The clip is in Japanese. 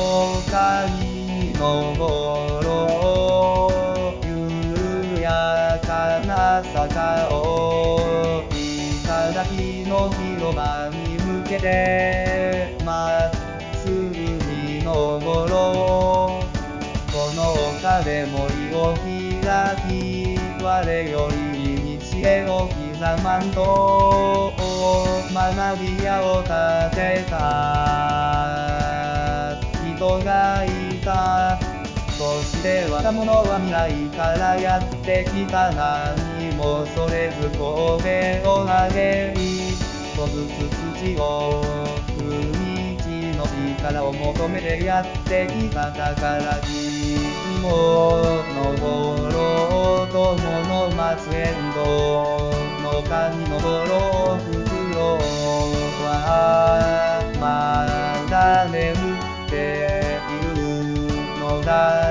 丘に登ろう。緩やかな坂を頂の広場に向けてまっすぐに登ろう。この丘で森を開き、我より道へを刻まんと学び屋を建てた人がいた。そして若者は未来からやってきた。何も恐れず声を上げ、一歩ずつ土を踏み地の力を求めてやってきた。だから君も登ろう。友の松江戸の丘に登ろう。フクロウはまだ眠っているのだ。